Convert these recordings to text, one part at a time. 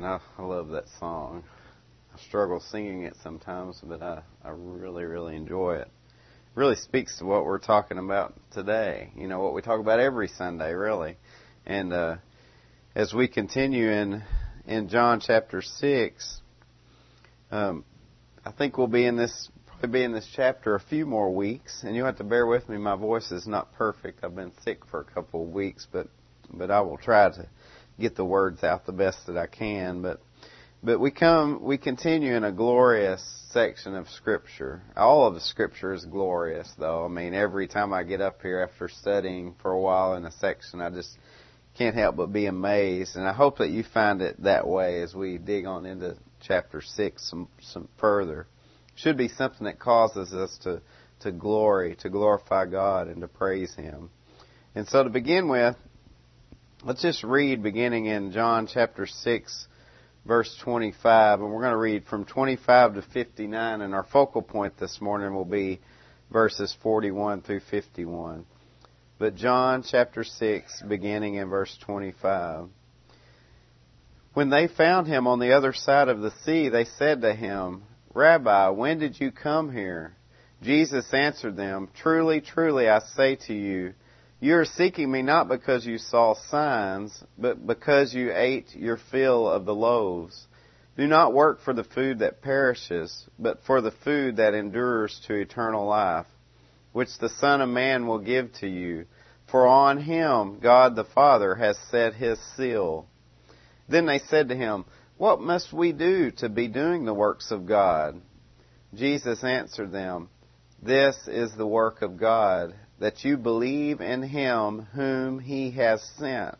Man, I love that song. I struggle singing it sometimes, but I really, really enjoy it. It really speaks to what we're talking about today. You know, what we talk about every Sunday, really. And as we continue in John chapter 6, I think we'll be in this chapter a few more weeks, and you'll have to bear with me. My voice is not perfect. I've been sick for a couple of weeks, but I will try to get the words out the best that I can. But we continue in a glorious section of Scripture. All of the Scripture is glorious, though. I mean, every time I get up here after studying for a while in a section, I just can't help but be amazed. And I hope that you find it that way as we dig on into chapter 6 some further. It should be something that causes us to glorify God and to praise Him. And so to begin with, let's just read beginning in John chapter 6, verse 25. And we're going to read from 25 to 59. And our focal point this morning will be verses 41 through 51. But John chapter 6, beginning in verse 25. When they found Him on the other side of the sea, they said to Him, Rabbi, when did you come here? Jesus answered them, Truly, truly, I say to you, you are seeking me not because you saw signs, but because you ate your fill of the loaves. Do not work for the food that perishes, but for the food that endures to eternal life, which the Son of Man will give to you. For on Him God the Father has set His seal. Then they said to Him, What must we do to be doing the works of God? Jesus answered them, This is the work of God, that you believe in Him whom He has sent.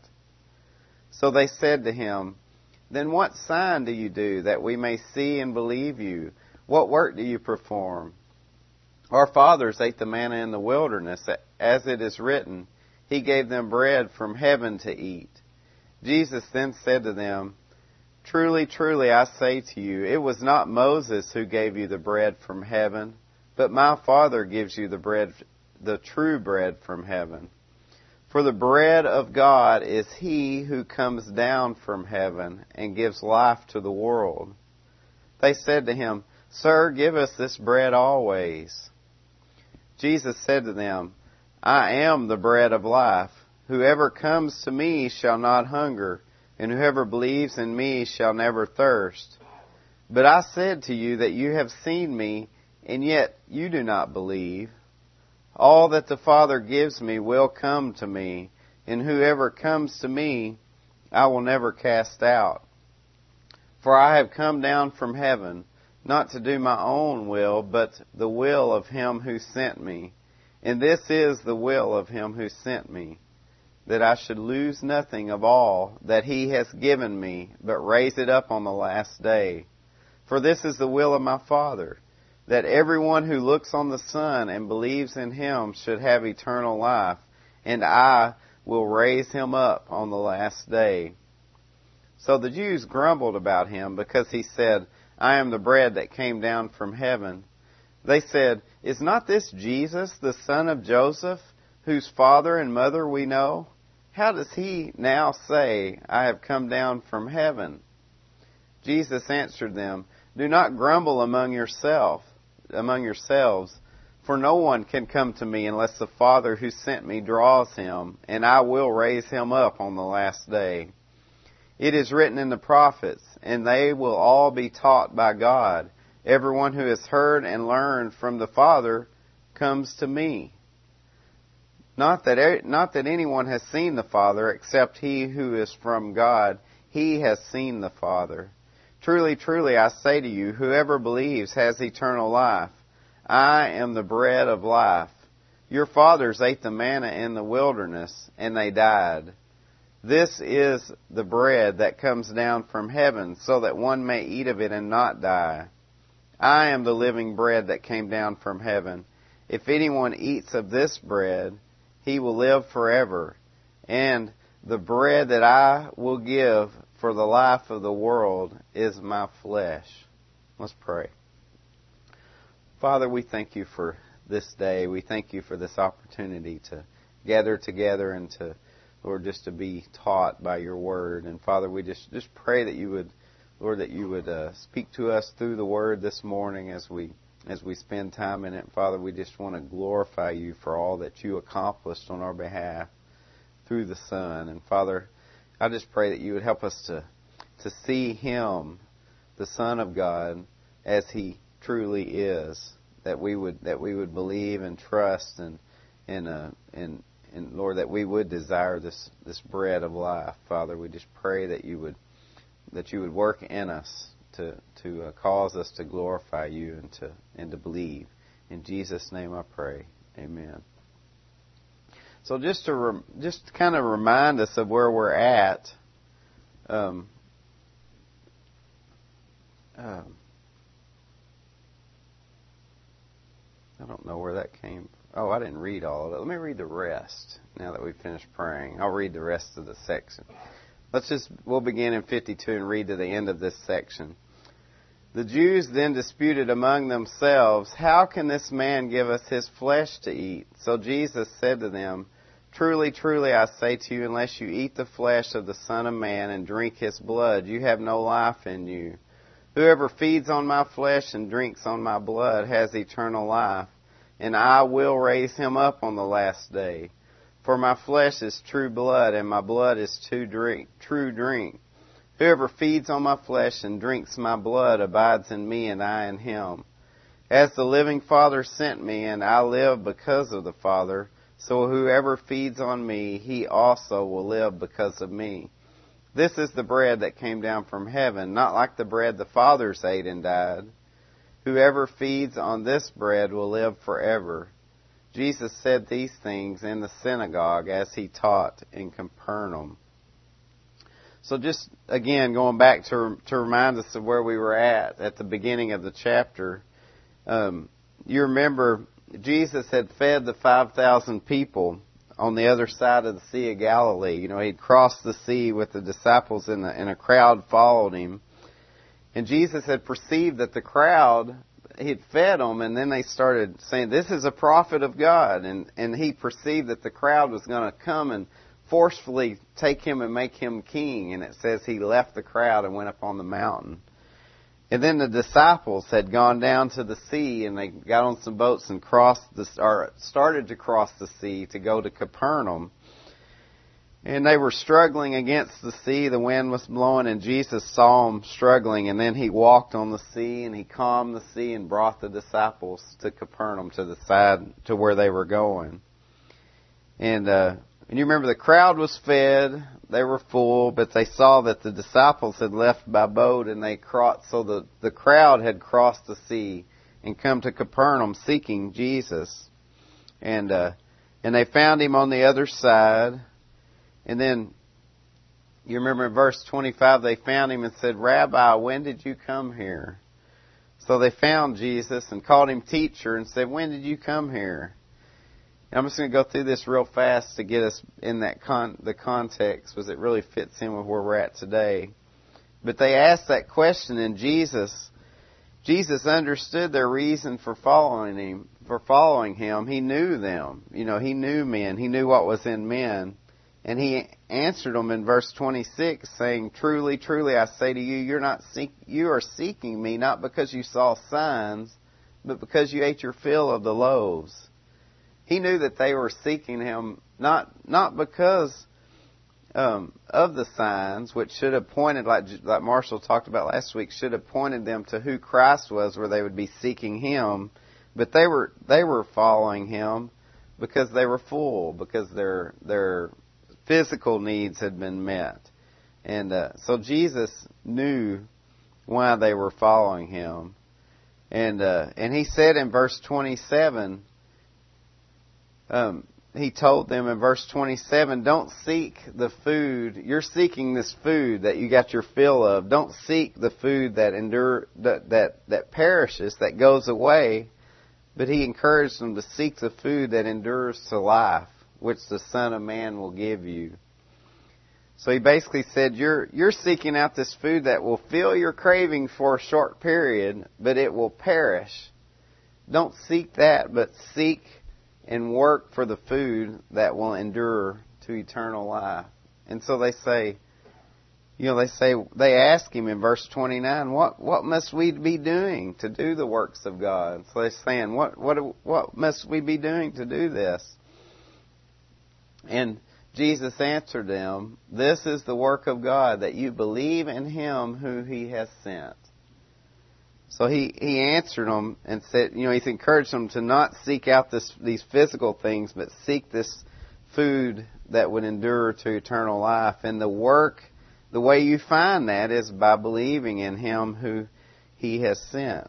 So they said to Him, Then what sign do you do, that we may see and believe you? What work do you perform? Our fathers ate the manna in the wilderness, as it is written, He gave them bread from heaven to eat. Jesus then said to them, Truly, truly, I say to you, it was not Moses who gave you the bread from heaven, but my Father gives you the true bread from heaven. For the bread of God is He who comes down from heaven and gives life to the world. They said to Him, Sir, give us this bread always. Jesus said to them, I am the bread of life. Whoever comes to me shall not hunger, and whoever believes in me shall never thirst. But I said to you that you have seen me, and yet you do not believe. All that the Father gives me will come to me, and whoever comes to me I will never cast out. For I have come down from heaven, not to do my own will, but the will of Him who sent me. And this is the will of Him who sent me, that I should lose nothing of all that He has given me, but raise it up on the last day. For this is the will of my Father, that everyone who looks on the Son and believes in Him should have eternal life, and I will raise him up on the last day. So the Jews grumbled about Him because He said, I am the bread that came down from heaven. They said, Is not this Jesus, the son of Joseph, whose father and mother we know? How does He now say, I have come down from heaven? Jesus answered them, Do not grumble among yourselves, for no one can come to me unless the Father who sent me draws him, and I will raise him up on the last day. It is written in the prophets, and they will all be taught by God. Everyone who has heard and learned from the Father comes to me. Not that anyone has seen the Father, except he who is from God. He has seen the Father. Truly, truly, I say to you, whoever believes has eternal life. I am the bread of life. Your fathers ate the manna in the wilderness, and they died. This is the bread that comes down from heaven, so that one may eat of it and not die. I am the living bread that came down from heaven. If anyone eats of this bread, he will live forever. And the bread that I will give for the life of the world is my flesh. Let's pray. Father, we thank You for this day. We thank You for this opportunity to gather together and to, Lord, just to be taught by Your Word. And Father, we just pray that You would Lord, that you would speak to us through the Word this morning as we spend time in it. Father, we just want to glorify you for all that you accomplished on our behalf through the Son. And Father, I just pray that you would help us to see Him, the Son of God, as He truly is. That we would believe and trust and Lord, that we would desire this bread of life. Father, we just pray that you would work in us to cause us to glorify you and to believe. In Jesus' name I pray. Amen. So just kind of remind us of where we're at. I don't know where that came from. Oh, I didn't read all of it. Let me read the rest now that we've finished praying. I'll read the rest of the section. We'll begin in 52 and read to the end of this section. The Jews then disputed among themselves, "How can this man give us his flesh to eat?" So Jesus said to them, "Truly, truly, I say to you, unless you eat the flesh of the Son of Man and drink his blood, you have no life in you. Whoever feeds on my flesh and drinks on my blood has eternal life, and I will raise him up on the last day. For my flesh is true blood, and my blood is true drink. Whoever feeds on my flesh and drinks my blood abides in me, and I in him. As the living Father sent me, and I live because of the Father, so whoever feeds on me, he also will live because of me. This is the bread that came down from heaven, not like the bread the fathers ate and died. Whoever feeds on this bread will live forever." Jesus said these things in the synagogue as he taught in Capernaum. So just, again, going back to remind us of where we were at the beginning of the chapter, you remember Jesus had fed the 5,000 people on the other side of the Sea of Galilee. You know, he'd crossed the sea with the disciples and a crowd followed him. And Jesus had perceived that the crowd, he'd fed them, and then they started saying, "This is a prophet of God." And he perceived that the crowd was going to come and forcefully take him and make him king. And it says he left the crowd and went up on the mountain. And then the disciples had gone down to the sea, and they got on some boats and started to cross the sea to go to Capernaum. And they were struggling against the sea. The wind was blowing, and Jesus saw them struggling. And then he walked on the sea, and he calmed the sea and brought the disciples to Capernaum, to the side to where they were going. And you remember the crowd was fed. They were full, but they saw that the disciples had left by boat, and so the crowd had crossed the sea and come to Capernaum seeking Jesus. And they found him on the other side. And then, you remember in verse 25, they found him and said, "Rabbi, when did you come here?" So they found Jesus and called him teacher and said, "When did you come here?" And I'm just going to go through this real fast to get us in that the context, because it really fits in with where we're at today. But they asked that question, and Jesus understood their reason for following him. He knew them. You know, he knew men. He knew what was in men. And he answered them in verse 26, saying, "Truly, truly, I say to you, you are seeking me not because you saw signs, but because you ate your fill of the loaves." He knew that they were seeking him not because of the signs, which should have pointed, like Marshall talked about last week, should have pointed them to who Christ was, where they would be seeking him. But they were following him because they were full, because their physical needs had been met. And so Jesus knew why they were following him. And he said in verse 27, he told them in verse 27, "Don't seek the food. You're seeking this food that you got your fill of. Don't seek the food that perishes, that goes away." But he encouraged them to seek the food that endures to life, which the Son of Man will give you. So he basically said, you're seeking out this food that will fill your craving for a short period, but it will perish. Don't seek that, but seek and work for the food that will endure to eternal life. And so they say, they ask him in verse 29, what must we be doing to do the works of God? So they're saying, what must we be doing to do this? And Jesus answered them, this is the work of God, that you believe in Him who He has sent. So he answered them and said, he's encouraged them to not seek out these physical things, but seek this food that would endure to eternal life. And the way you find that is by believing in Him who He has sent.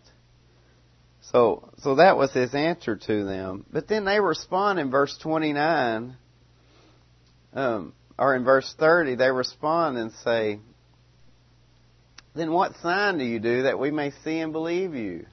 So that was His answer to them. But then they respond in verse 29, or in verse 30, they respond and say, then what sign do you do that we may see and believe you?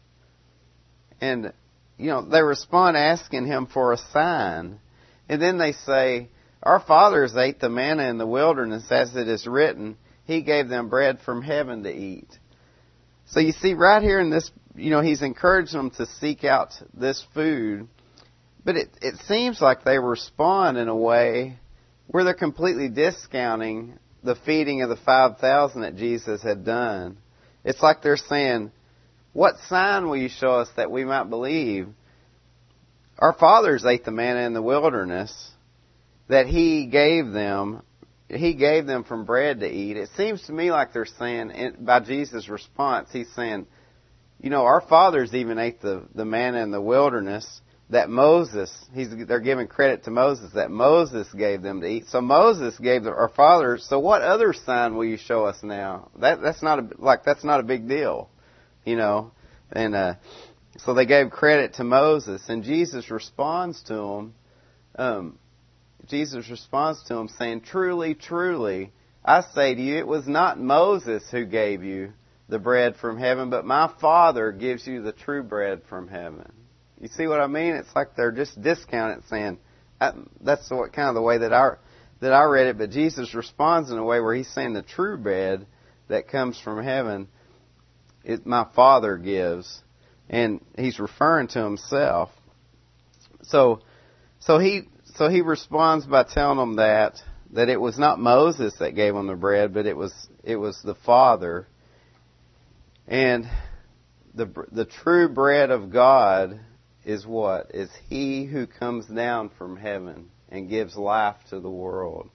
And, they respond asking Him for a sign. And then they say, our fathers ate the manna in the wilderness, as it is written, He gave them bread from heaven to eat. So you see right here in this, He's encouraged them to seek out this food. But it seems like they respond in a way where they're completely discounting the feeding of the 5,000 that Jesus had done. It's like they're saying, what sign will you show us that we might believe? Our fathers ate the manna in the wilderness that He gave them. He gave them from bread to eat. It seems to me like they're saying, by Jesus' response, He's saying, our fathers even ate the manna in the wilderness that they're giving credit to Moses, that Moses gave them to eat. So Moses gave our fathers, so what other sign will you show us now? That's not a big deal, And so they gave credit to Moses, and Jesus responds to them. Saying, truly, truly, I say to you, it was not Moses who gave you the bread from heaven, but my Father gives you the true bread from heaven. You see what I mean? It's like they're just discounting it, saying, that's kind of the way that I read it, but Jesus responds in a way where He's saying the true bread that comes from heaven, my Father gives. And He's referring to Himself. So he responds by telling them that it was not Moses that gave them the bread, but it was the Father. And the true bread of God is what? Is He who comes down from heaven and gives life to the world.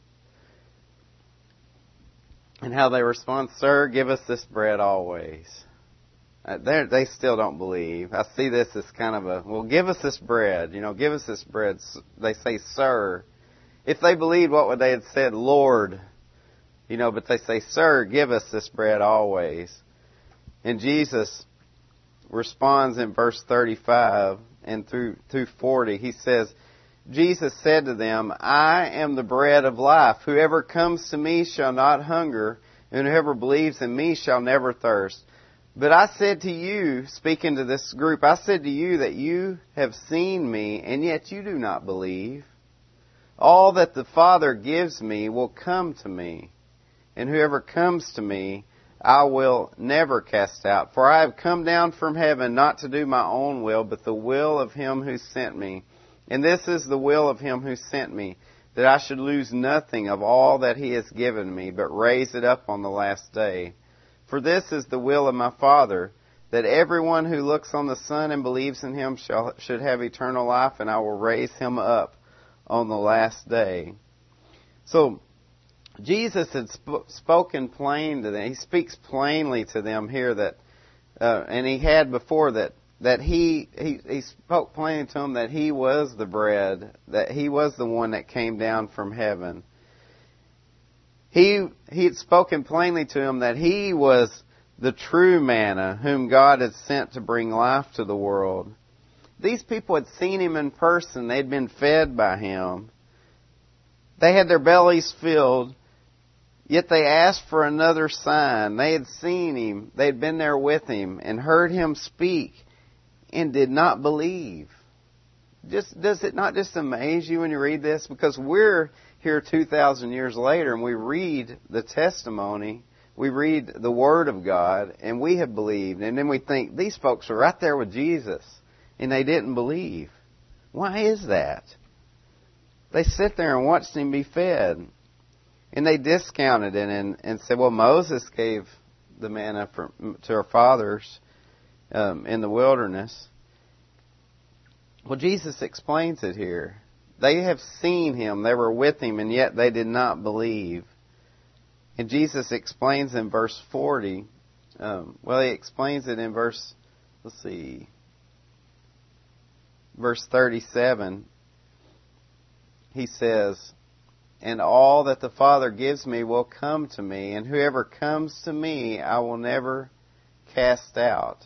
And how they respond, sir, give us this bread always. They still don't believe. I see this as kind of give us this bread. Give us this bread. They say, sir. If they believed, what would they have said? Lord. But they say, sir, give us this bread always. And Jesus responds in verse 35 and through 40. He says, Jesus said to them, I am the bread of life. Whoever comes to me shall not hunger, and whoever believes in me shall never thirst. But I said to you, speaking to this group, I said to you that you have seen me, and yet you do not believe. All that the Father gives me will come to me, and whoever comes to me, I will never cast out. For I have come down from heaven not to do my own will, but the will of Him who sent me. And this is the will of Him who sent me, that I should lose nothing of all that He has given me, but raise it up on the last day. For this is the will of my Father, that everyone who looks on the Son and believes in Him should have eternal life, and I will raise him up on the last day. So, Jesus had spoken plain to them. He speaks plainly to them here that, and He had before that He spoke plainly to them that He was the bread, that He was the one that came down from heaven. He had spoken plainly to him that He was the true manna whom God had sent to bring life to the world. These people had seen Him in person. They'd been fed by Him. They had their bellies filled, yet they asked for another sign. They had seen Him. They'd been there with Him and heard Him speak and did not believe. Does it not just amaze you when you read this? Because we're here 2,000 years later and we read the testimony, we read the Word of God, and we have believed. And then we think, these folks are right there with Jesus, and they didn't believe. Why is that? They sit there and watched Him be fed. And they discounted it and said, well, Moses gave the manna to our fathers in the wilderness. Well, Jesus explains it here. They have seen Him, they were with Him, and yet they did not believe. And Jesus explains in verse 40, He explains it in verse 37. He says, and all that the Father gives me will come to me, and whoever comes to me I will never cast out.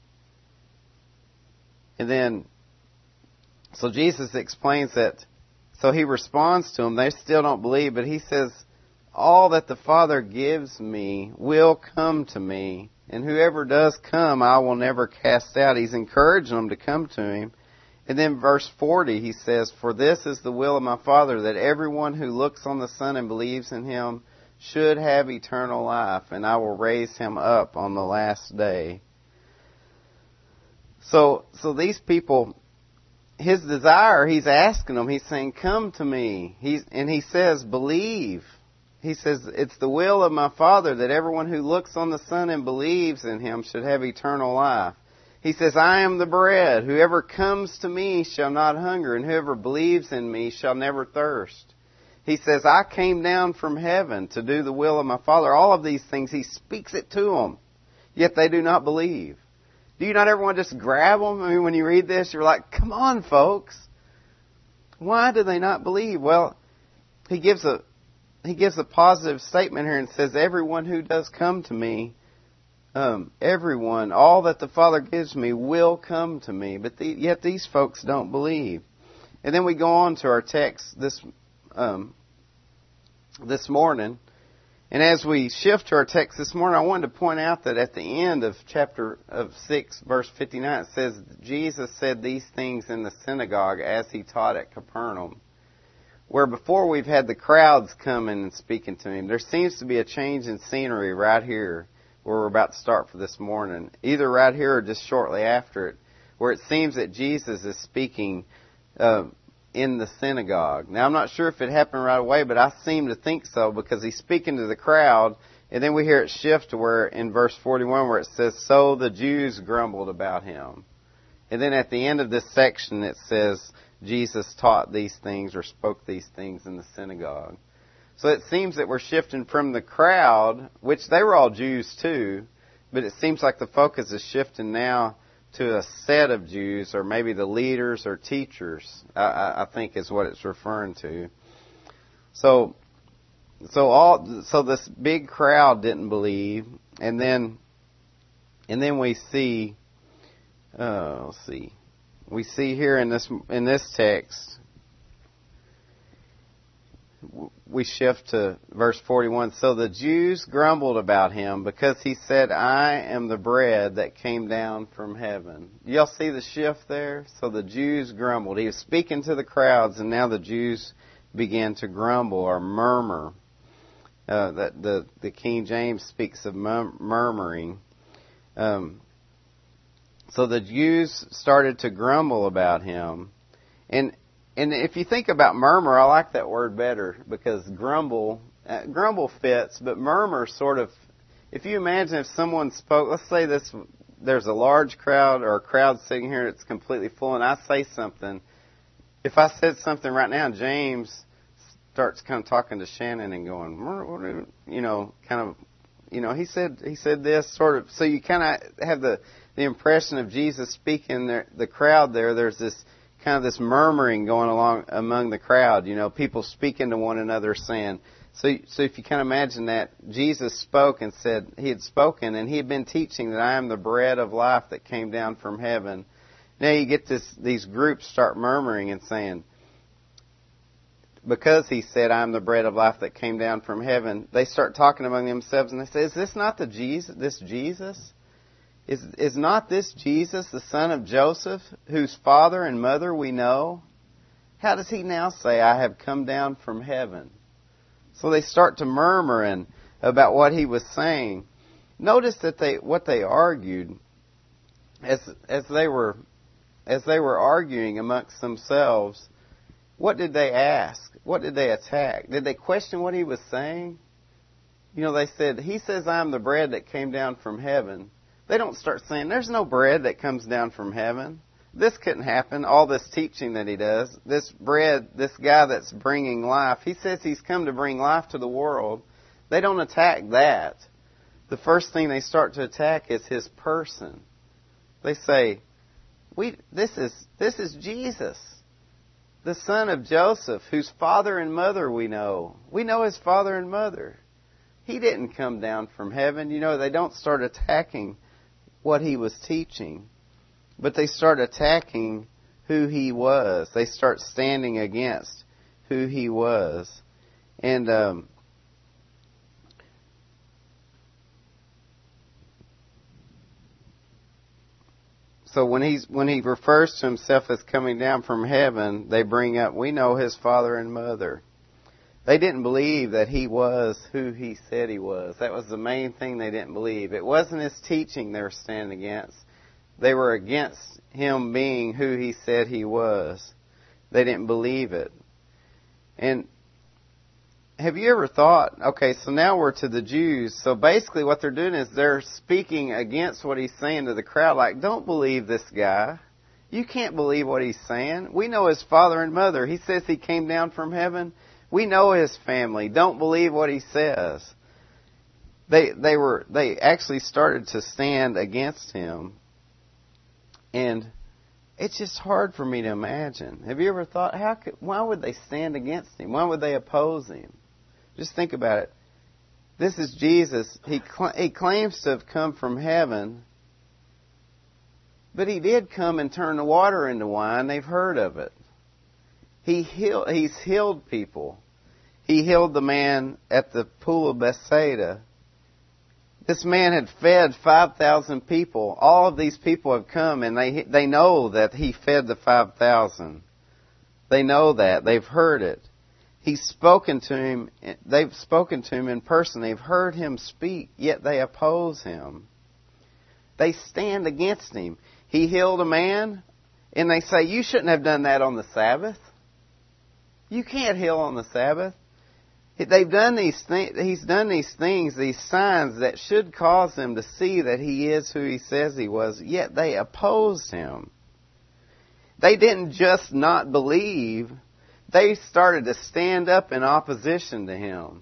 And then, so Jesus explains that, so He responds to them. They still don't believe, but He says, all that the Father gives me will come to me, and whoever does come I will never cast out. He's encouraging them to come to Him. And then verse 40, He says, for this is the will of my Father, that everyone who looks on the Son and believes in Him should have eternal life, and I will raise him up on the last day. So these people, His desire, He's asking them, He's saying, come to me. And He says, believe. He says, it's the will of my Father that everyone who looks on the Son and believes in Him should have eternal life. He says, I am the bread. Whoever comes to me shall not hunger, and whoever believes in me shall never thirst. He says, I came down from heaven to do the will of my Father. All of these things, He speaks it to them, yet they do not believe. Do you not ever want to just grab them? I mean, when you read this, you're like, come on, folks. Why do they not believe? Well, He gives a positive statement here and says, everyone who does come to me, everyone, all that the Father gives me will come to me. But yet these folks don't believe. And then we go on to our text this morning. And as we shift to our text this morning, I wanted to point out that at the end of chapter 6, verse 59, it says, Jesus said these things in the synagogue as He taught at Capernaum. Where before we've had the crowds coming and speaking to Him, there seems to be a change in scenery right here where we're about to start for this morning, either right here or just shortly after it, where it seems that Jesus is speaking in the synagogue. Now, I'm not sure if it happened right away, but I seem to think so, because He's speaking to the crowd, and then we hear it shift to where, in verse 41, where it says, so the Jews grumbled about Him. And then at the end of this section, it says, Jesus taught these things or spoke these things in the synagogue. So it seems that we're shifting from the crowd, which they were all Jews too, but it seems like the focus is shifting now to a set of Jews, or maybe the leaders or teachers, I think is what it's referring to. So this big crowd didn't believe, and then we see, we see here in this text, we shift to verse 41. So the Jews grumbled about Him because He said, I am the bread that came down from heaven. Y'all see the shift there? So the Jews grumbled. He was speaking to the crowds, and now the Jews began to grumble or murmur. That the King James speaks of murmuring. So the Jews started to grumble about Him. And if you think about murmur, I like that word better, because grumble fits, but murmur sort of, if you imagine if someone spoke, let's say there's a large crowd or a crowd sitting here that's completely full, and I say something. If I said something right now, James starts kind of talking to Shannon and going, he said this sort of, so you kind of have the impression of Jesus speaking the crowd there. There's this kind of this murmuring going along among the crowd, people speaking to one another, saying, so if you kind of imagine that, Jesus spoke and said He had spoken, and He had been teaching that I am the bread of life that came down from heaven. Now you get these groups start murmuring and saying, because He said I am the bread of life that came down from heaven, they start talking among themselves, and they say, is this not this Jesus? Is not this Jesus, the son of Joseph, whose father and mother we know? How does He now say, I have come down from heaven? So they start to murmur about what He was saying. Notice that what they argued as they were arguing amongst themselves. what did they ask? What did they attack? Did they question what he was saying? You know, they said, he says, I'm the bread that came down from heaven. They don't start saying, there's no bread that comes down from heaven. This couldn't happen. All this teaching that he does, this bread, this guy that's bringing life, he says he's come to bring life to the world. They don't attack that. The first thing they start to attack is his person. They say, this is Jesus, the son of Joseph, whose father and mother we know. We know his father and mother. He didn't come down from heaven. You know, they don't start attacking what he was teaching, but they start attacking who he was. They start standing against who he was. And so when he refers to himself as coming down from heaven, they bring up, we know his father and mother. They didn't believe that he was who he said he was. That was the main thing they didn't believe. It wasn't his teaching they were standing against. They were against him being who he said he was. They didn't believe it. And have you ever thought, okay, so now we're to the Jews. So basically what they're doing is they're speaking against what he's saying to the crowd. Like, don't believe this guy. You can't believe what he's saying. We know his father and mother. He says he came down from heaven. We know his family. Don't believe what he says. They actually started to stand against him. And it's just hard for me to imagine. Have you ever thought, why would they stand against him? Why would they oppose him? Just think about it. This is Jesus. He claims to have come from heaven, but he did come and turn the water into wine. They've heard of it. He's healed people. He healed the man at the pool of Bethsaida. This man had fed 5,000 people. All of these people have come, and they know that he fed the 5,000. They know that. They've heard it. He's spoken to him. They've spoken to him in person. They've heard him speak, yet they oppose him. They stand against him. He healed a man, and they say, you shouldn't have done that on the Sabbath. You can't heal on the Sabbath. They've done these things. He's done these things, these signs that should cause them to see that he is who he says he was, yet they opposed him. They didn't just not believe. They started to stand up in opposition to him.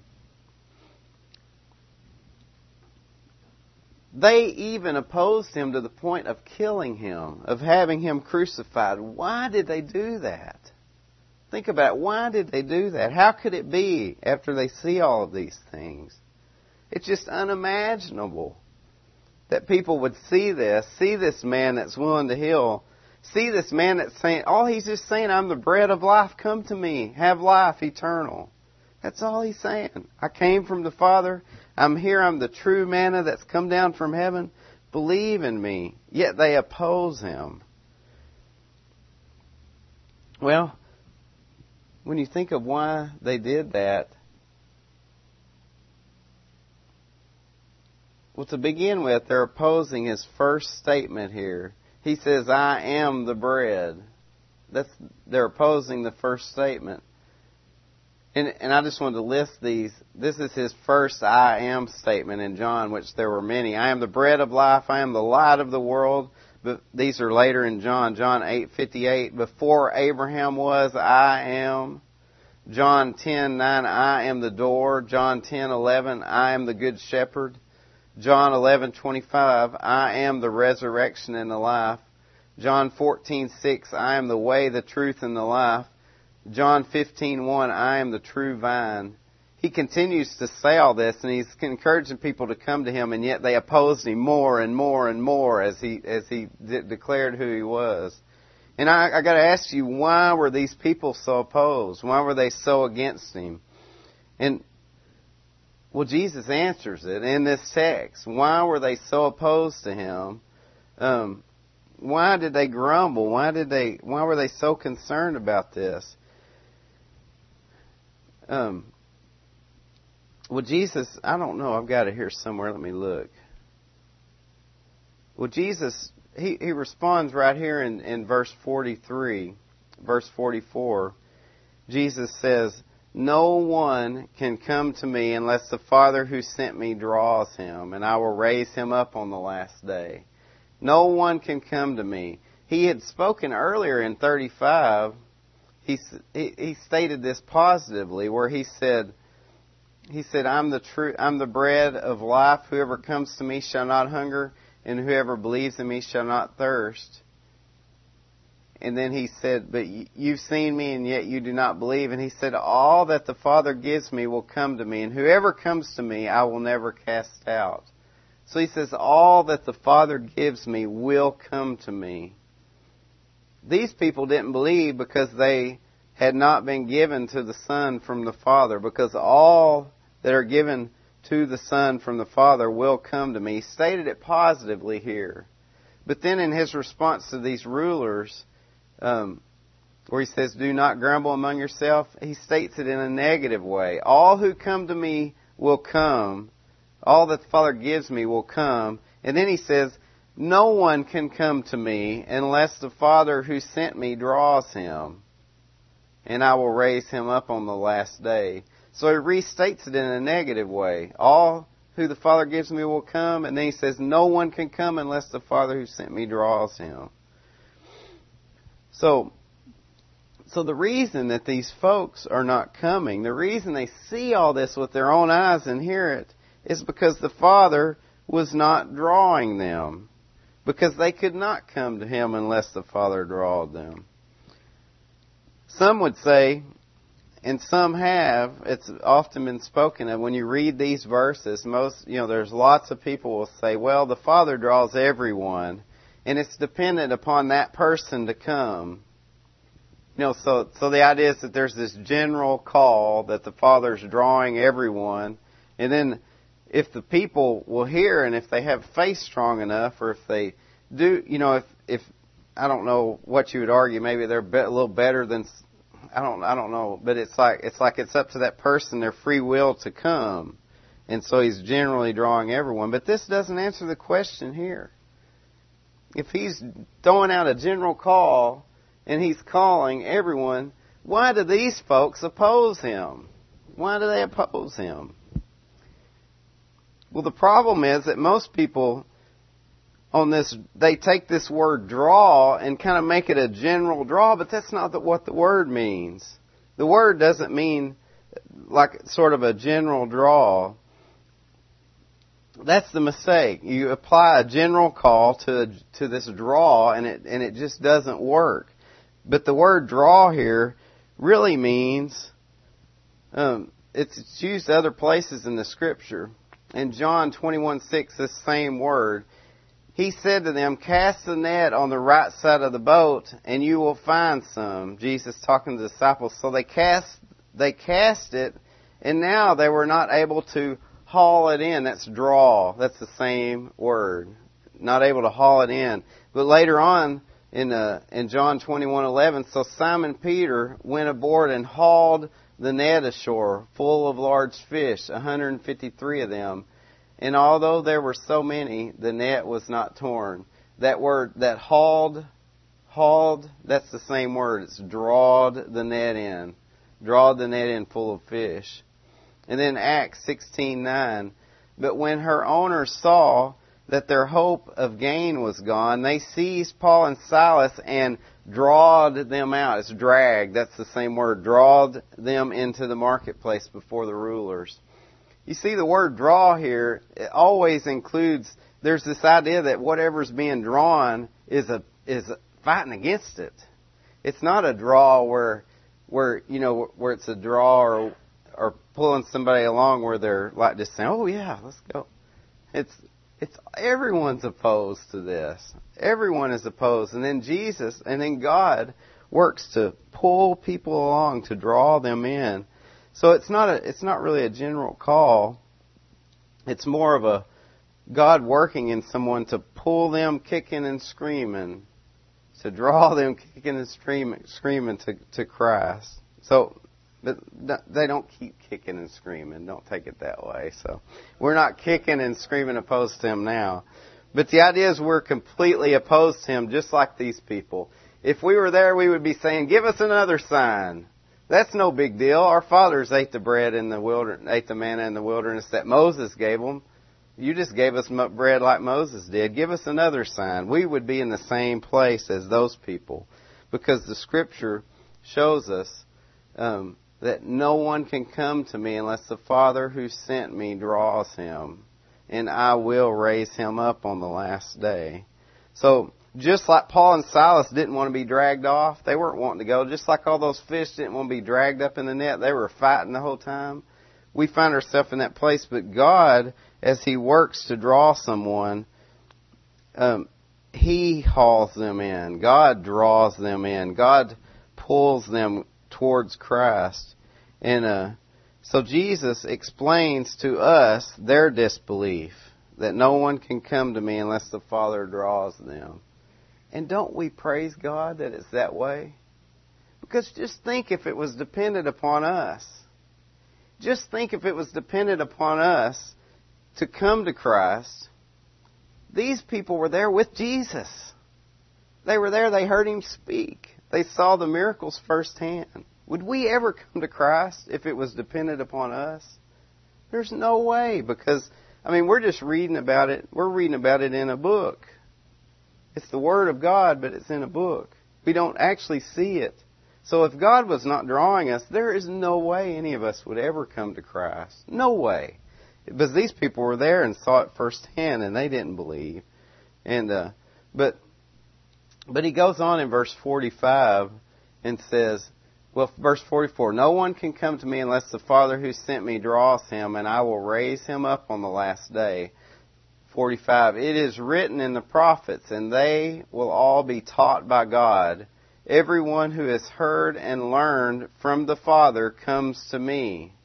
They even opposed him to the point of killing him, of having him crucified. Why did they do that? Think about it. Why did they do that? How could it be after they see all of these things? It's just unimaginable that people would see this man that's willing to heal, see this man that's saying, he's just saying, I'm the bread of life. Come to me. Have life eternal. That's all he's saying. I came from the Father. I'm here. I'm the true manna that's come down from heaven. Believe in me. Yet they oppose him. Well, when you think of why they did that, well, to begin with, they're opposing his first statement here. He says, I am the bread. They're opposing the first statement. And I just wanted to list these. This is his first I am statement in John, which there were many. I am the bread of life. I am the light of the world. But these are later in John. John 8:58. Before Abraham was, I am. John 10:9. I am the door. John 10:11. I am the good shepherd. John 11:25. I am the resurrection and the life. John 14:6. I am the way, the truth, and the life. John 15:1. I am the true vine. He continues to say all this, and he's encouraging people to come to him, and yet they opposed him more and more and more as he declared who he was. And I got to ask you, why were these people so opposed? Why were they so against him? And well, Jesus answers it in this text. Why were they so opposed to him? Why did they grumble? Why were they so concerned about this? Well, Jesus, I don't know. I've got it here somewhere. Let me look. Well, Jesus, he responds right here in verse 43, verse 44. Jesus says, "No one can come to me unless the Father who sent me draws him, and I will raise him up on the last day." No one can come to me. He had spoken earlier in 35. He stated this positively, where he said, I'm the bread of life. Whoever comes to me shall not hunger, and whoever believes in me shall not thirst. And then he said, but you've seen me, and yet you do not believe. And he said, all that the Father gives me will come to me, and whoever comes to me I will never cast out. So he says, all that the Father gives me will come to me. These people didn't believe because they had not been given to the Son from the Father, because all that are given to the Son from the Father will come to me. He stated it positively here. But then in his response to these rulers, where he says, do not grumble among yourself, he states it in a negative way. All who come to me will come. All that the Father gives me will come. And then he says, no one can come to me unless the Father who sent me draws him, and I will raise him up on the last day. So he restates it in a negative way. All who the Father gives me will come, and then he says, no one can come unless the Father who sent me draws him. So the reason that these folks are not coming, the reason they see all this with their own eyes and hear it, is because the Father was not drawing them. Because they could not come to him unless the Father drawed them. Some would say, and some have, it's often been spoken of, when you read these verses, there's lots of people will say, well, the Father draws everyone, and it's dependent upon that person to come. So the idea is that there's this general call that the Father's drawing everyone, and then if the people will hear, and if they have faith strong enough, or if they do, if I don't know what you would argue, maybe they're a little better than, I don't know, but it's up to that person, their free will to come, and so he's generally drawing everyone. But this doesn't answer the question here. If he's throwing out a general call and he's calling everyone, why do these folks oppose him? Why do they oppose him? Well, the problem is that most people they take this word draw and kind of make it a general draw, but that's not what the word means. The word doesn't mean like sort of a general draw. That's the mistake. You apply a general call to this draw, and it just doesn't work. But the word draw here really means, it's used other places in the Scripture. In John 21:6, this same word, he said to them, cast the net on the right side of the boat, and you will find some. Jesus talking to the disciples. So they cast it, and now they were not able to haul it in. That's draw. That's the same word. Not able to haul it in. But later on, in John 21:11, so Simon Peter went aboard and hauled the net ashore, full of large fish, 153 of them. And although there were so many, the net was not torn. That word, that hauled, that's the same word. It's drawed the net in. Drawed the net in full of fish. And then Acts 16:9. But when her owners saw that their hope of gain was gone, they seized Paul and Silas and drawed them out. It's dragged. That's the same word. Drawed them into the marketplace before the rulers. You see, the word draw here, it always includes, there's this idea that whatever's being drawn is fighting against it. It's not a draw where it's a draw or pulling somebody along where they're like just saying, oh yeah, let's go. It's everyone's opposed to this. Everyone is opposed. And then God works to pull people along, to draw them in. So it's not really a general call. It's more of a God working in someone to pull them kicking and screaming, to draw them kicking and screaming to Christ. So but they don't keep kicking and screaming. Don't take it that way. So we're not kicking and screaming opposed to him now. But the idea is we're completely opposed to him, just like these people. If we were there, we would be saying, give us another sign. That's no big deal. Our fathers ate the bread in the wilderness, ate the manna in the wilderness that Moses gave them. You just gave us bread like Moses did. Give us another sign. We would be in the same place as those people, because the Scripture shows us that no one can come to me unless the Father who sent me draws him, and I will raise him up on the last day. So, just like Paul and Silas didn't want to be dragged off, they weren't wanting to go. Just like all those fish didn't want to be dragged up in the net, they were fighting the whole time. We find ourselves in that place, but God, as He works to draw someone, He hauls them in. God draws them in. God pulls them towards Christ. And so Jesus explains to us their disbelief, that no one can come to me unless the Father draws them. And don't we praise God that it's that way? Because just think if it was dependent upon us. Just think if it was dependent upon us to come to Christ. These people were there with Jesus. They were there, they heard Him speak. They saw the miracles firsthand. Would we ever come to Christ if it was dependent upon us? There's no way, because, we're just reading about it. We're reading about it in a book. It's the Word of God, but it's in a book. We don't actually see it. So if God was not drawing us, there is no way any of us would ever come to Christ. No way. Because these people were there and saw it firsthand, and they didn't believe. And but he goes on in verse 45 and says, verse 44, no one can come to me unless the Father who sent me draws him, and I will raise him up on the last day. 45, it is written in the prophets, and they will all be taught by God. Everyone who has heard and learned from the Father comes to me.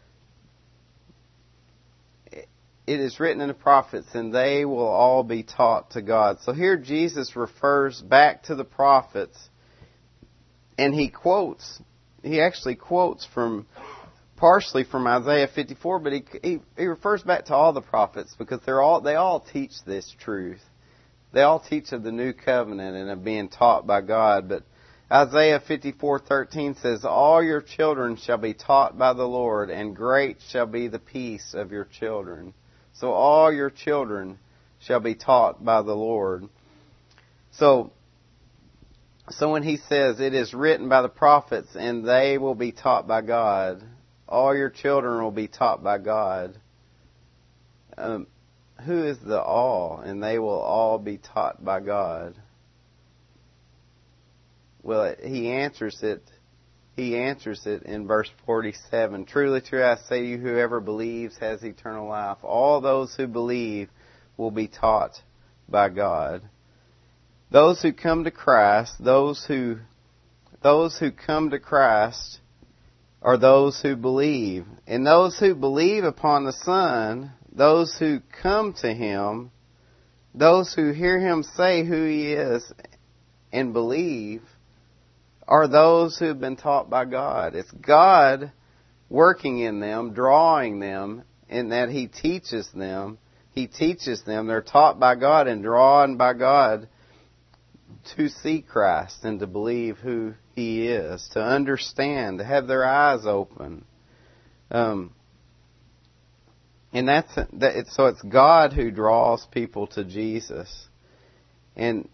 It is written in the prophets, and they will all be taught to God. So here Jesus refers back to the prophets, and he actually quotes partially from Isaiah 54, but he refers back to all the prophets, because they all teach this truth. They all teach of the new covenant and of being taught by God. But Isaiah 54:13 says, all your children shall be taught by the Lord, and great shall be the peace of your children. So all your children shall be taught by the Lord. So when he says, it is written by the prophets, and they will be taught by God, all your children will be taught by God. Who is the all? And they will all be taught by God. Well, he answers it. He answers it in verse 47. Truly, truly, I say to you, whoever believes has eternal life. All those who believe will be taught by God. Those who come to Christ, those who come to Christ are those who believe. And those who believe upon the Son, those who come to Him, those who hear Him say who He is and believe, are those who have been taught by God. It's God working in them, drawing them, in that He teaches them. He teaches them. They're taught by God and drawn by God to see Christ and to believe who He is, to understand, to have their eyes open. And so it's God who draws people to Jesus. And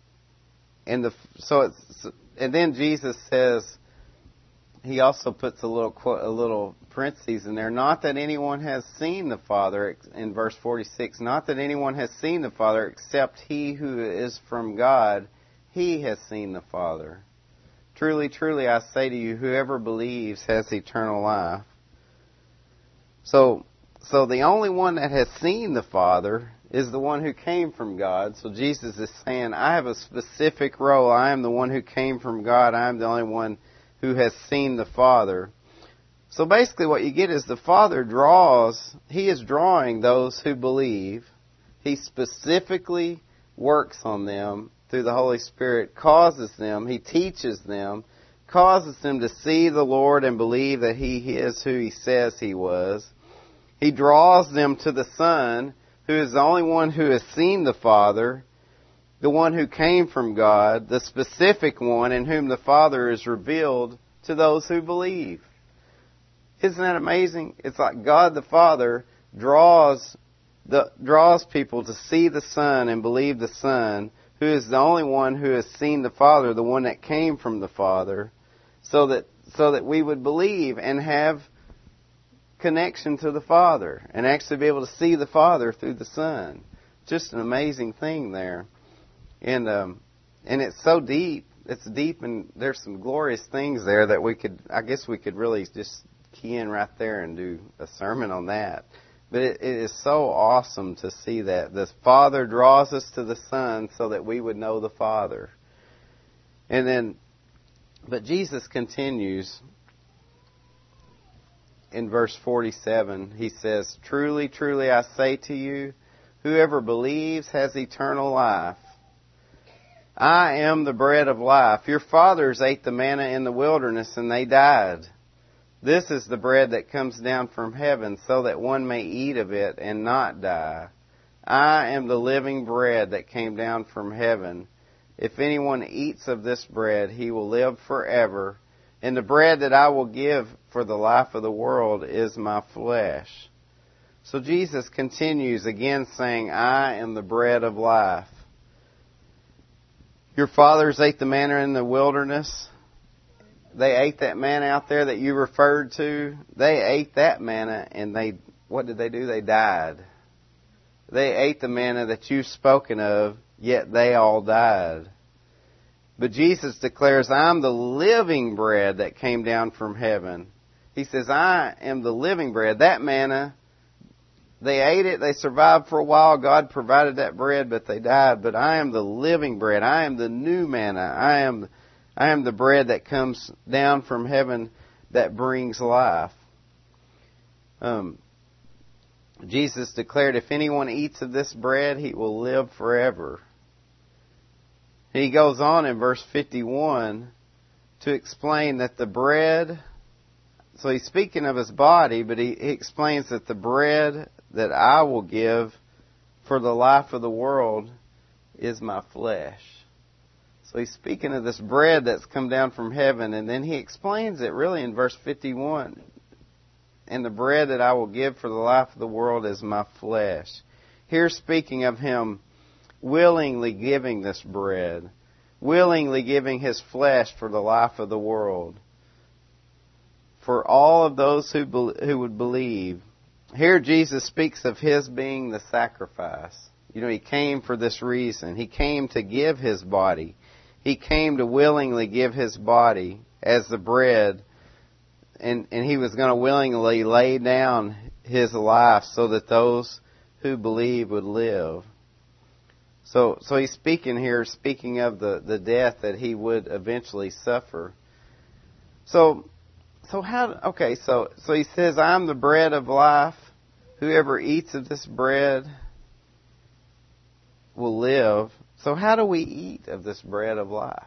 then Jesus says, He also puts a little parentheses in there. Not that anyone has seen the Father, in verse 46. Not that anyone has seen the Father except he who is from God. He has seen the Father. Truly, truly, I say to you, whoever believes has eternal life. So the only one that has seen the Father is the one who came from God. So Jesus is saying, I have a specific role. I am the one who came from God. I am the only one who has seen the Father. So basically what you get is the Father He is drawing those who believe. He specifically works on them through the Holy Spirit, causes them, He teaches them, causes them to see the Lord and believe that He is who He says He was. He draws them to the Son, who is the only one who has seen the Father, the one who came from God, the specific one in whom the Father is revealed to those who believe. Isn't that amazing? It's like God the Father draws people to see the Son and believe the Son, who is the only one who has seen the Father, the one that came from the Father, so that we would believe and have connection to the Father and actually be able to see the Father through the Son. Just an amazing thing there. And it's so deep. It's deep, and there's some glorious things there that we could really just key in right there and do a sermon on that. But it is so awesome to see that the Father draws us to the Son so that we would know the Father. But Jesus continues in verse 47. He says, "Truly, truly, I say to you, whoever believes has eternal life. I am the bread of life. Your fathers ate the manna in the wilderness and they died. This is the bread that comes down from heaven so that one may eat of it and not die. I am the living bread that came down from heaven. If anyone eats of this bread, he will live forever. And the bread that I will give for the life of the world is my flesh." So Jesus continues again saying, "I am the bread of life." Your fathers ate the manna in the wilderness. They ate that manna out there that you referred to. They ate that manna and what did they do? They died. They ate the manna that you've spoken of, yet they all died. But Jesus declares, "I'm the living bread that came down from heaven." He says, "I am the living bread." That manna, they ate it, they survived for a while, God provided that bread, but they died. But I am the living bread. I am the new manna. I am the bread that comes down from heaven that brings life. Jesus declared, "If anyone eats of this bread, he will live forever." He goes on in verse 51 to explain that the bread, so he's speaking of his body, but he explains that the bread that I will give for the life of the world is my flesh. So he's speaking of this bread that's come down from heaven, and then he explains it really in verse 51. "And the bread that I will give for the life of the world is my flesh." Here speaking of him willingly giving this bread, willingly giving his flesh for the life of the world, for all of those who would believe. Here Jesus speaks of his being the sacrifice. He came for this reason. He came to give his body. He came to willingly give his body as the bread, and he was going to willingly lay down his life so that those who believe would live. So he's speaking of the death that he would eventually suffer. So he says, "I'm the bread of life. Whoever eats of this bread will live." So how do we eat of this bread of life?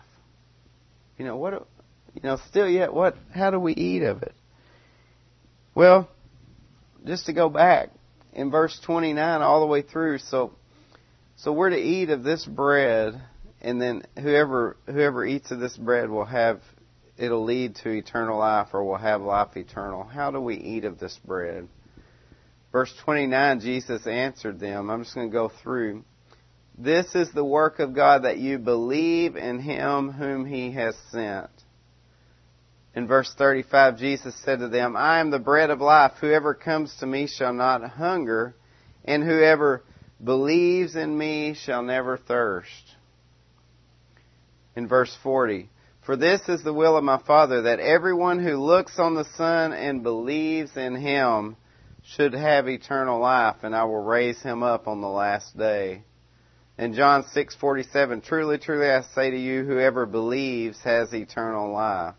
How do we eat of it? Well, just to go back in verse 29 all the way through, so we're to eat of this bread, and then whoever eats of this bread it'll lead to eternal life, or will have life eternal. How do we eat of this bread? Verse 29, Jesus answered them. I'm just going to go through. "This is the work of God, that you believe in Him whom He has sent." In verse 35, Jesus said to them, "I am the bread of life. Whoever comes to me shall not hunger, and whoever believes in me shall never thirst." In verse 40, "For this is the will of my Father, that everyone who looks on the Son and believes in Him should have eternal life, and I will raise him up on the last day." In John 6:47, "Truly, truly, I say to you, whoever believes has eternal life."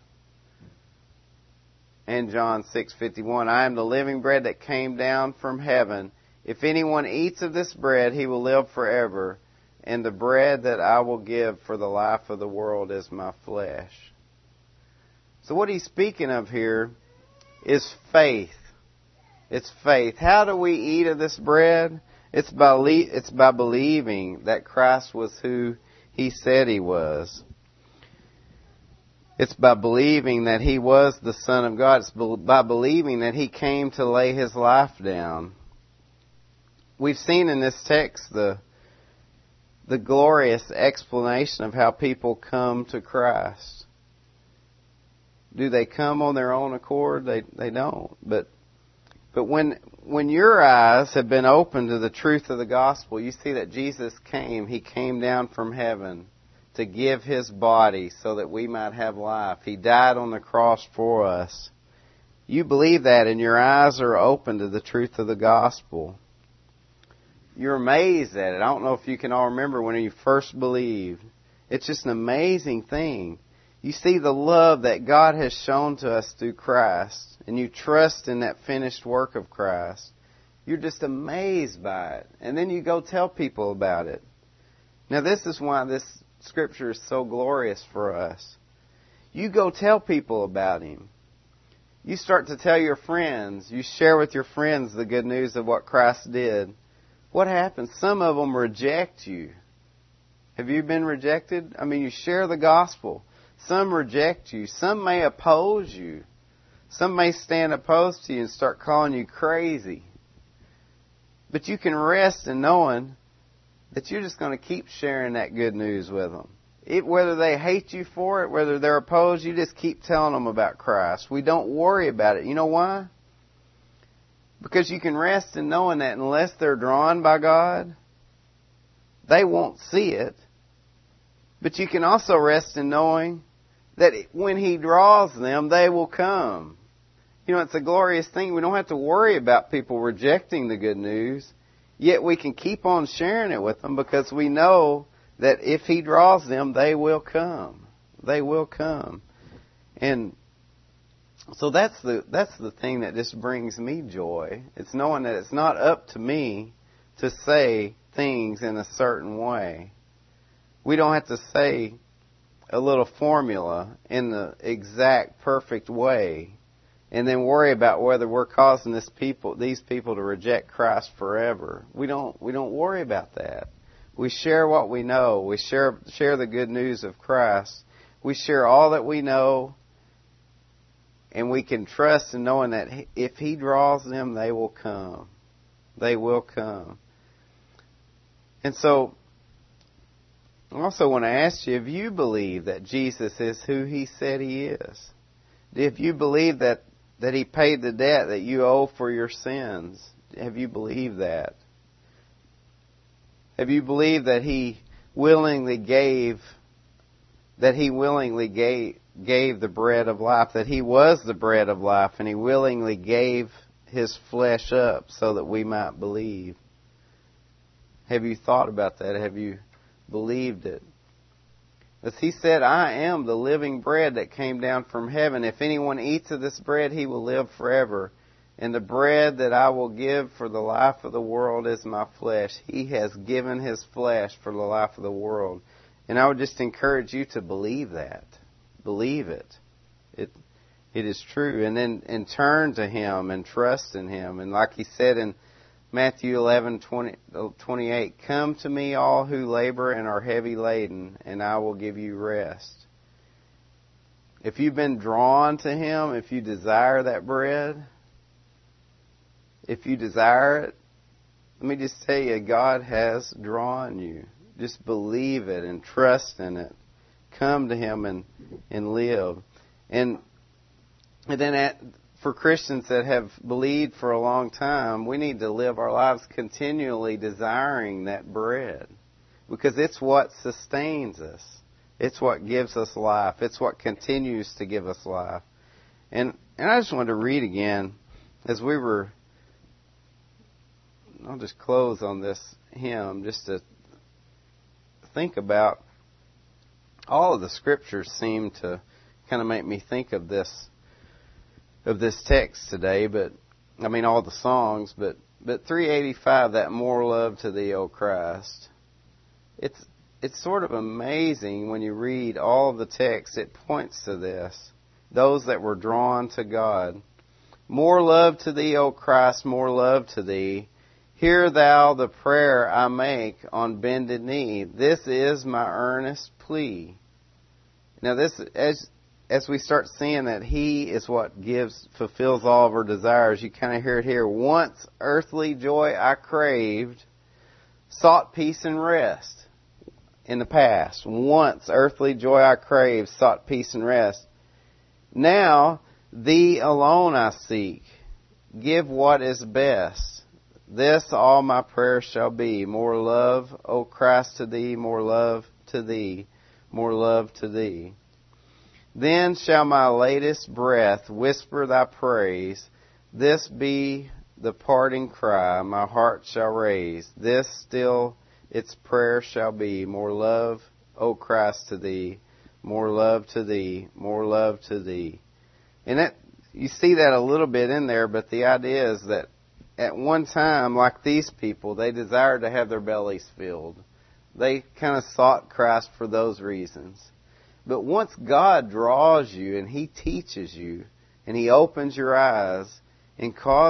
And John 6:51, "I am the living bread that came down from heaven. If anyone eats of this bread, he will live forever. And the bread that I will give for the life of the world is my flesh." So what he's speaking of here is faith. It's faith. How do we eat of this bread? It's by believing that Christ was who He said He was. It's by believing that He was the Son of God. It's by believing that He came to lay His life down. We've seen in this text the glorious explanation of how people come to Christ. Do they come on their own accord? They don't. But when your eyes have been opened to the truth of the gospel, you see that Jesus came. He came down from heaven to give His body so that we might have life. He died on the cross for us. You believe that and your eyes are open to the truth of the gospel. You're amazed at it. I don't know if you can all remember when you first believed. It's just an amazing thing. You see the love that God has shown to us through Christ, and you trust in that finished work of Christ. You're just amazed by it. And then you go tell people about it. Now this is why this Scripture is so glorious for us. You go tell people about Him. You start to tell your friends. You share with your friends the good news of what Christ did. What happens? Some of them reject you. Have you been rejected? I mean, you share the gospel. Some reject you. Some may oppose you. Some may stand opposed to you and start calling you crazy. But you can rest in knowing that you're just going to keep sharing that good news with them. Whether they hate you for it, whether they're opposed, you just keep telling them about Christ. We don't worry about it. You know why? Because you can rest in knowing that unless they're drawn by God, they won't see it. But you can also rest in knowing that when He draws them, they will come. You know, it's a glorious thing. We don't have to worry about people rejecting the good news. Yet we can keep on sharing it with them because we know that if He draws them, they will come. They will come. And so that's the thing that just brings me joy. It's knowing that it's not up to me to say things in a certain way. We don't have to say a little formula in the exact perfect way and then worry about whether we're causing these people to reject Christ forever. We don't worry about that. We share what we know. We share the good news of Christ. We share all that we know, and we can trust in knowing that if He draws them, they will come. They will come. And so, I also want to ask you, if you believe that Jesus is who He said He is, if you believe that He paid the debt that you owe for your sins, have you believed that? Have you believed that He willingly gave the bread of life, that He was the bread of life, and He willingly gave His flesh up so that we might believe? Have you thought about that? Have you believed it? As He said, I am the living bread that came down from heaven. If anyone eats of this bread, he will live forever. And the bread that I will give for the life of the world is my flesh. He has given His flesh for the life of the world. And I would just encourage you to believe that. Believe it. It is true. And then turn to Him and trust in Him. And like He said in Matthew 11:28, come to me all who labor and are heavy laden, and I will give you rest. If you've been drawn to Him, if you desire that bread, if you desire it, let me just tell you, God has drawn you. Just believe it and trust in it. Come to Him and live. And then for Christians that have believed for a long time, we need to live our lives continually desiring that bread. Because it's what sustains us. It's what gives us life. It's what continues to give us life. And I just wanted to read again, as we were, I'll just close on this hymn, just to think about, all of the Scriptures seem to kind of make me think of this text today, but I mean all the songs, but 385, that more love to Thee, O Christ. It's sort of amazing when you read all of the text. It points to this. Those that were drawn to God. More love to Thee, O Christ, more love to Thee. Hear Thou the prayer I make on bended knee. This is my earnest plea. Now this, as as we start seeing that He is what fulfills all of our desires, you kind of hear it here. Once earthly joy I craved, sought peace and rest. In the past, once earthly joy I craved, sought peace and rest. Now, Thee alone I seek. Give what is best. This all my prayers shall be. More love, O Christ, to Thee, more love to Thee, more love to Thee. Then shall my latest breath whisper Thy praise. This be the parting cry my heart shall raise. This still its prayer shall be. More love, O Christ, to Thee, more love to Thee, more love to Thee. And that, you see that a little bit in there, but the idea is that at one time, like these people, they desired to have their bellies filled. They kind of sought Christ for those reasons. But once God draws you and He teaches you and He opens your eyes and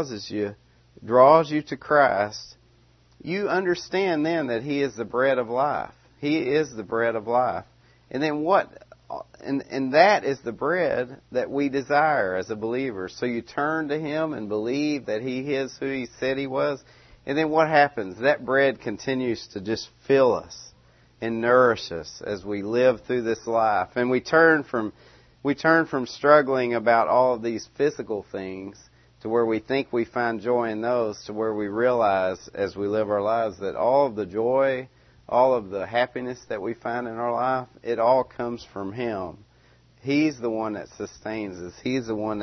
draws you to Christ, you understand then that He is the bread of life. He is the bread of life. And then and that is the bread that we desire as a believer. So you turn to Him and believe that He is who He said He was. And then what happens? That bread continues to just fill us and nourish us as we live through this life. And we turn from struggling about all of these physical things to where we think we find joy in those, to where we realize as we live our lives that all of the joy, all of the happiness that we find in our life, it all comes from Him. He's the one that sustains us. He's the one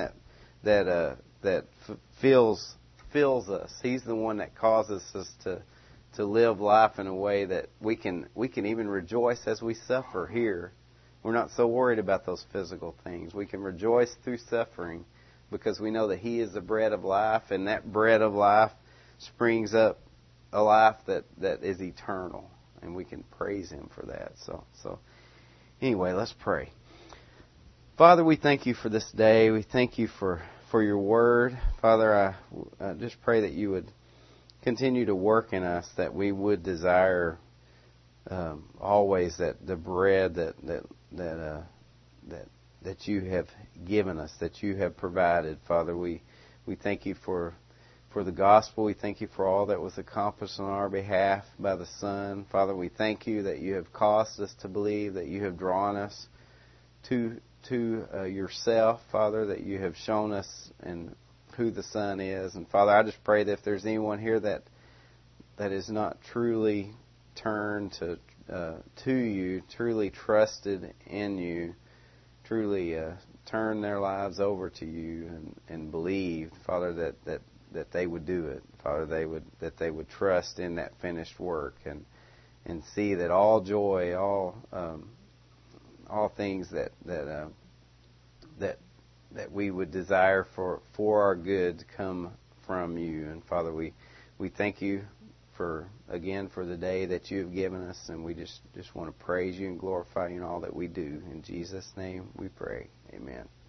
that fills us. He's the one that causes us to live life in a way that we can even rejoice as we suffer here. We're not so worried about those physical things. We can rejoice through suffering because we know that He is the bread of life, and that bread of life springs up a life that is eternal, and we can praise Him for that. So anyway, let's pray. Father, we thank You for this day. We thank You for Your Word. Father, I just pray that You would continue to work in us, that we would desire always that the bread that You have given us, that You have provided. Father, we thank You for the gospel. We thank You for all that was accomplished on our behalf by the Son. Father, we thank You that You have caused us to believe, that You have drawn us to Yourself, Father, that You have shown us and who the Son is. And Father, I just pray that if there's anyone here that is not truly turned to You, truly trusted in You, truly turn their lives over to You and believe, Father, that they would do it. Father, that they would trust in that finished work and see that all joy, all things that we would desire for our good come from You. And Father, we thank You for the day that You have given us, and we just want to praise You and glorify You in all that we do. In Jesus' name we pray. Amen.